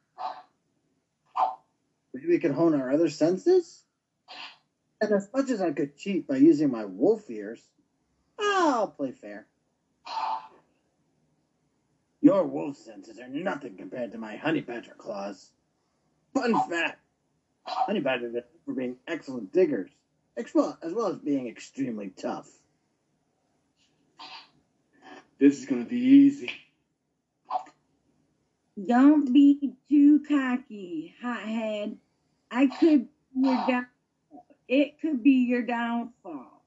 Maybe we could hone our other senses? And as much as I could cheat by using my wolf ears, I'll play fair. Your wolf senses are nothing compared to my honey badger claws. Fun fact, honey badgers are known for being excellent diggers, as well, as well as being extremely tough. This is gonna be easy. Don't be too cocky, hothead. I could be your down- It could be your downfall.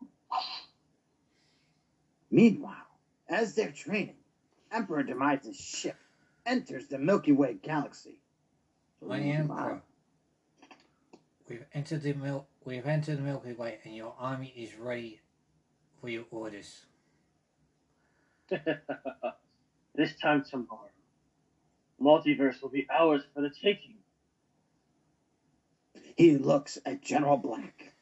Meanwhile, as they're training, Emperor Demise's ship enters the Milky Way galaxy. My Emperor, we've entered the Mil- we've entered the Milky Way, and your army is ready for your orders. This time tomorrow, multiverse will be ours for the taking. He looks at General Black.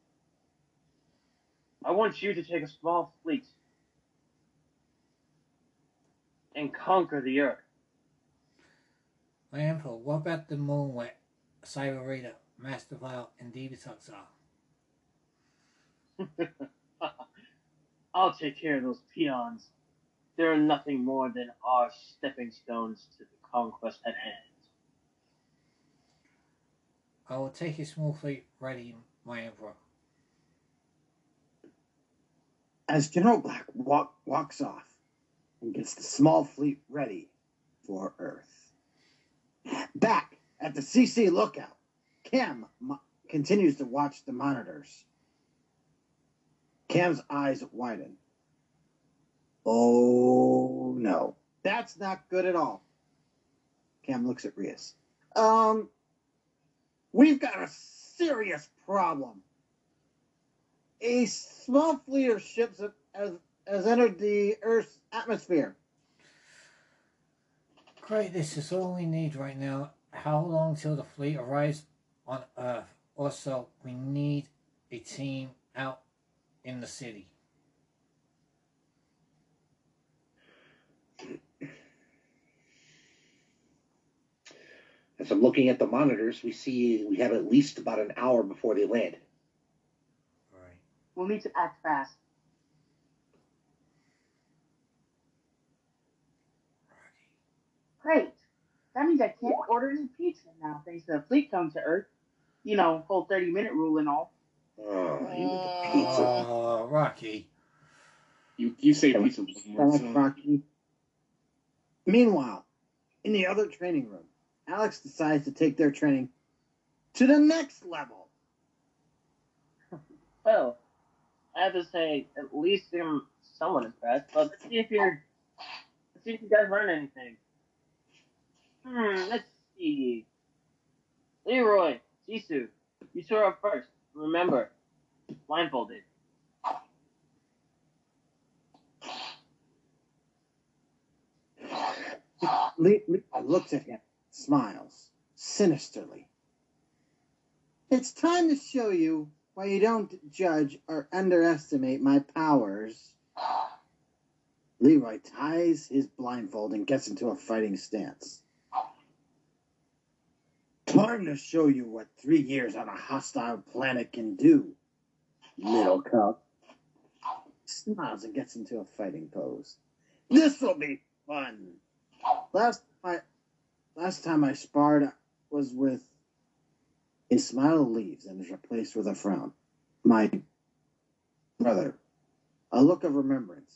I want you to take a small fleet and conquer the Earth. My Emperor, what about the moon where Cyber Raider, Master Vile, and Divitox are? I'll take care of those peons. They're nothing more than our stepping stones to the conquest at hand. I will take a small fleet ready, my Emperor. As General Black walk, walks off and gets the small fleet ready for Earth. Back at the C C lookout, Cam mo- continues to watch the monitors. Cam's eyes widen. Oh no, that's not good at all. Cam looks at Rias. Um, we've got a serious problem. A small fleet of ships has, has entered the Earth's atmosphere. Great, this is all we need right now. How long till the fleet arrives on Earth? Also, we need a team out in the city. As I'm looking at the monitors, we see we have at least about an hour before they land. Right. We'll need to act fast. Great. That means I can't order any pizza now, thanks to the fleet coming to Earth. You know, whole thirty minute rule and all. Oh, even the pizza. Oh, Rocky. You you say peace of Alex Rocky. Meanwhile, in the other training room, Alex decides to take their training to the next level. Well, I have to say, at least I'm somewhat impressed. But let's see if you're, let's see if you guys learn anything. Hmm, let's see. Leroy, Jisoo, you two are up first. Remember, blindfolded. Lee, Lee looks at him, smiles sinisterly. It's time to show you why you don't judge or underestimate my powers. Leroy ties his blindfold and gets into a fighting stance. Time to show you what three years on a hostile planet can do, little cup. Smiles and gets into a fighting pose. This will be fun. Last I, last time I sparred was with. A smile leaves and is replaced with a frown. My brother. A look of remembrance.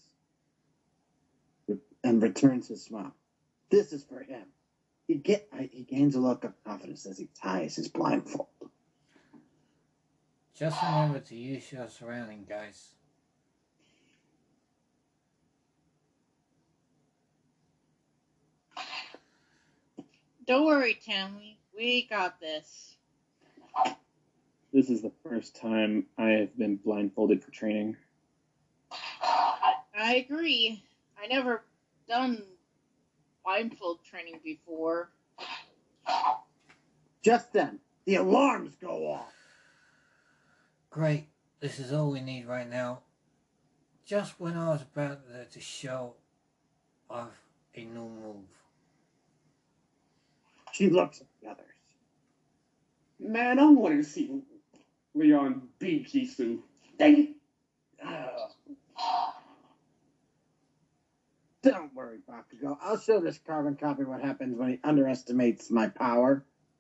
And returns his smile. This is for him. He get he gains a look of confidence as he ties his blindfold. Just remember to use your surrounding, guys. Don't worry, Tammy. We got this. This is the first time I have been blindfolded for training. I, I agree. I never done blindfold training before. Just then, the alarms go off. Great. This is all we need right now. Just when I was about to show off a new move. She looks at the others. Man, I wanted to see Leon beat Jisoo. Dang it. Oh. Don't worry, Bakugo. I'll show this carbon copy what happens when he underestimates my power.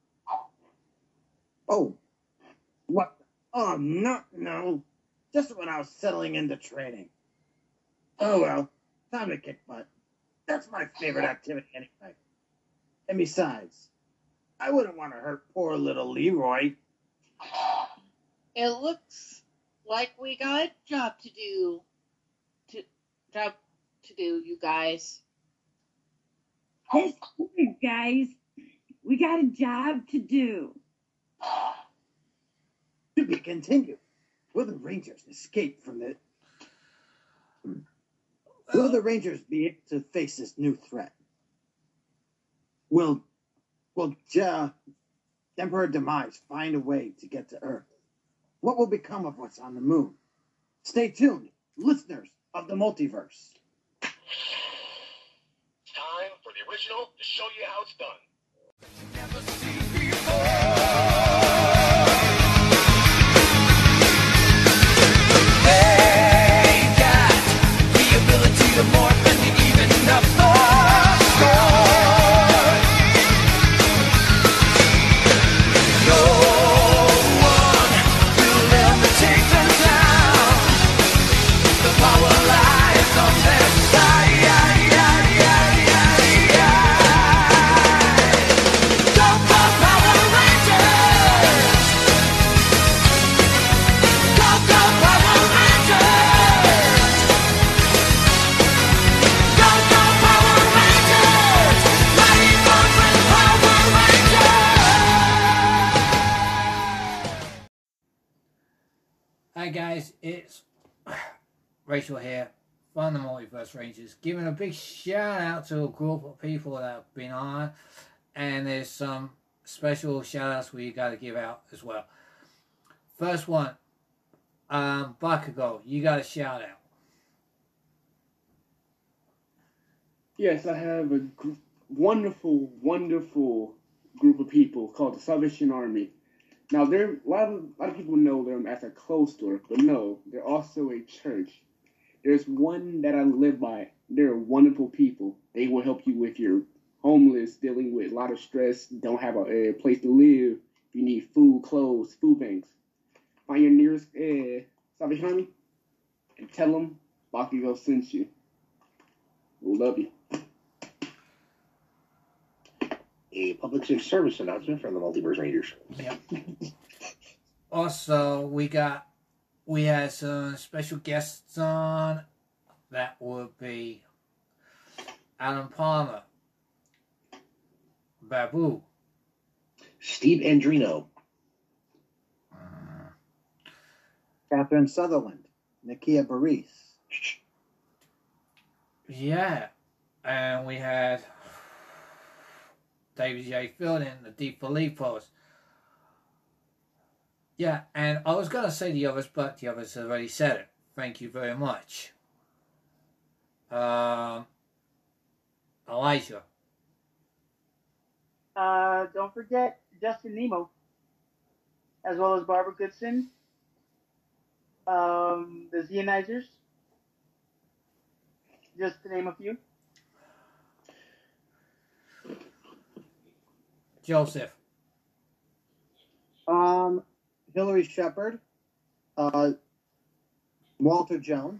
Oh. What? Oh, no, no. Just when I was settling into training. Oh, well. Time to kick butt. That's my favorite activity anyway. And besides, I wouldn't want to hurt poor little Leroy. It looks like we got a job to do. To job to do, you guys. Yes, guys. We got a job to do. To be continued. Will the Rangers escape from the... Will the Rangers be able to face this new threat? Will... Will Ja... Emperor Demise find a way to get to Earth? What will become of what's on the moon? Stay tuned, listeners of the multiverse. Time for the original to show you how it's done. They got the ability to morph and even up the score. No one will ever take them down. The power lies on their side. Go go Power Rangers! Go go Power Rangers! Go go Power Rangers! Mighty Morphin Power Rangers! Hi guys, it's Rachel here from the Multiverse Rangers, giving a big shout out to a group of people that have been on, and there's some special shout outs we got to give out as well. First one, um, Bakugo, you got a shout out. Yes, I have a gr- wonderful, wonderful group of people called the Salvation Army. Now, there a lot of a lot of people know them as a clothes store, but no, they're also a church. There's one that I live by. They're wonderful people. They will help you if you're homeless, dealing with a lot of stress, don't have a, a place to live. If you need food, clothes, food banks, find your nearest uh, Salvation Army and tell them Bakugo sent you. We love you. A public service announcement from the Multiverse Rangers. Yep. Also, we got we had some special guests on. That would be Alan Palmer, Babu, Steve Andrino, Catherine Sutherland, Nakia Baris. yeah, and we had David J. Fielding, the Deep Filipos. Yeah, and I was going to say the others, but the others already said it. Thank you very much. Um, Elijah. Uh, don't forget Justin Nemo, as well as Barbara Goodson, um, the Zionizers, just to name a few. Joseph. Um, Hillary Shepard, uh, Walter Jones,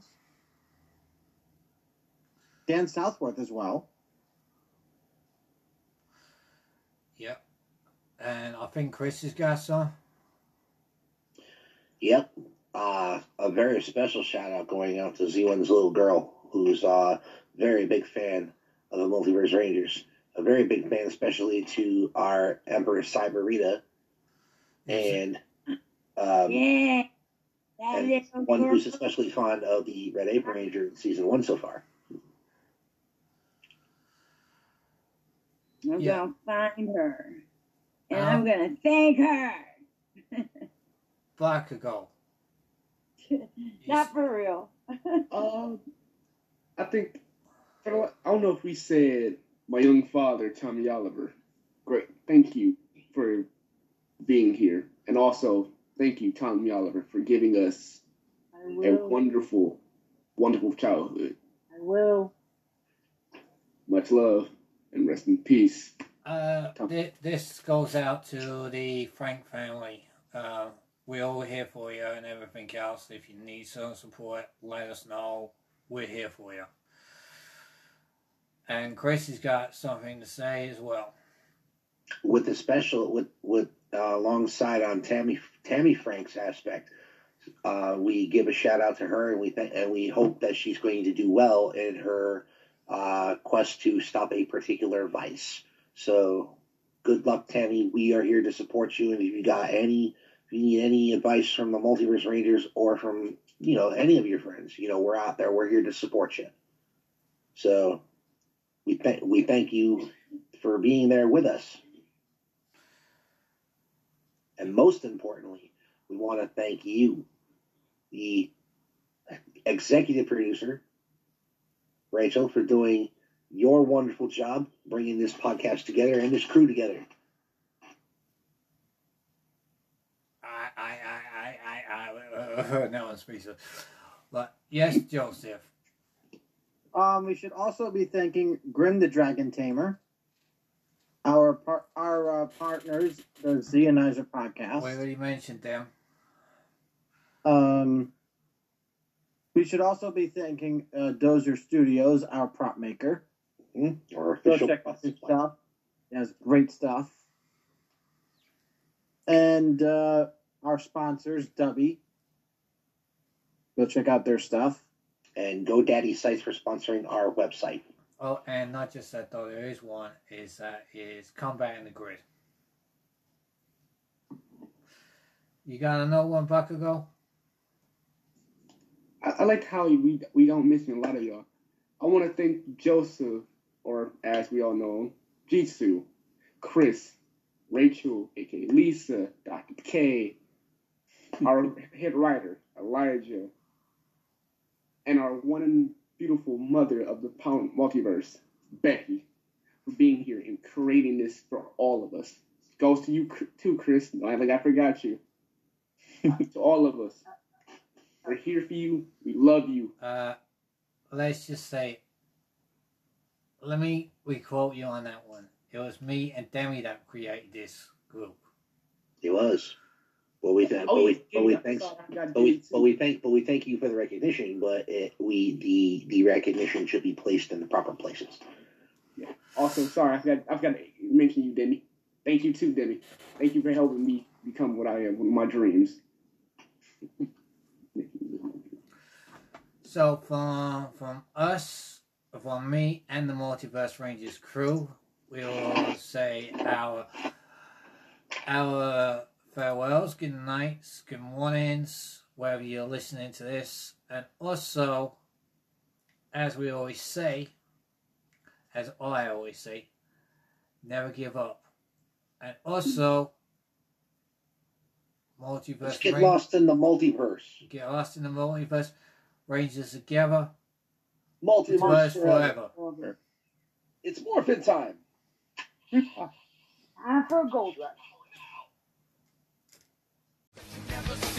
Dan Southworth as well. Yep. And I think Chris has got some. Yep. Uh, a very special shout out going out to Z one's little girl, who's a very big fan of the Multiverse Rangers. A very big fan, especially to our Emperor Cyber Rita, and um, Yeah. and one who's especially fond of the Red Apron Ranger in season one so far. I'm Yeah. gonna find her. And Um, I'm gonna thank her. Bakugo. Not for real. Um, I think I don't know if we said my young father, Tommy Oliver. Great, thank you for being here, and also thank you, Tommy Oliver, for giving us I a will. wonderful, wonderful childhood. I will. Much love and rest in peace. Uh, th- this goes out to the Frank family. Uh, we're all here for you and everything else. If you need some support, let us know. We're here for you. And Chris has got something to say as well. With the special, with with uh, alongside on Tammy Tammy Frank's aspect, uh, we give a shout out to her, and we th- and we hope that she's going to do well in her uh, quest to stop a particular vice. So, good luck, Tammy. We are here to support you, and if you got any, if you need any advice from the Multiverse Rangers or from you know any of your friends, you know we're out there. We're here to support you. So, we th- we thank you for being there with us. And most importantly, we want to thank you, the executive producer, Rachel, for doing your wonderful job bringing this podcast together and this crew together. I, I, I, I, I, I uh, no one speaks of. But yes, Joseph. Um, we should also be thanking Grim the Dragon Tamer, our par- our uh, partners, the Zionizer podcast. We already mentioned them. Um, we should also be thanking uh, Dozer Studios, our prop maker. Mm-hmm. Or Go official check out his stuff. He has great stuff. And uh, our sponsors, Dubby. Go check out their stuff. And GoDaddy sites for sponsoring our website. Oh, and not just that though. There is one. Is that is Combat in the Grid. You got another one, Bakugo? I, I like how we we don't mention a lot of y'all. I want to thank Joseph, or as we all know him, Jitsu, Chris, Rachel, aka Lisa, Doctor K, our head writer, Elijah, and our one and beautiful mother of the Pound Multiverse, Becky, for being here and creating this for all of us. Goes to you too, Chris. I like I forgot you. To all of us. We're here for you. We love you. Uh, let's just say, let me requote you on that one. It was me and Demi that created this group. It was. But we thank, Oh, but we, yeah, but we yeah, thanks, sorry, I got but we, Diddy, but too. we thank, but we thank you for the recognition. But it, we, the, the recognition should be placed in the proper places. Yeah. Also, sorry, I forgot, I forgot to mention you, Demi. Thank you too, Demi. Thank you for helping me become what I am with my dreams. So from from us, from me and the Multiverse Rangers crew, we will say our our farewells, good nights, good mornings, wherever you're listening to this, and also, as we always say, as I always say, never give up. And also, Multiverse Let's get Ran- lost in the multiverse. Get lost in the multiverse. Rangers together. Multiverse Multiverse forever. forever. It's morphin' time. Time for a gold rush. Never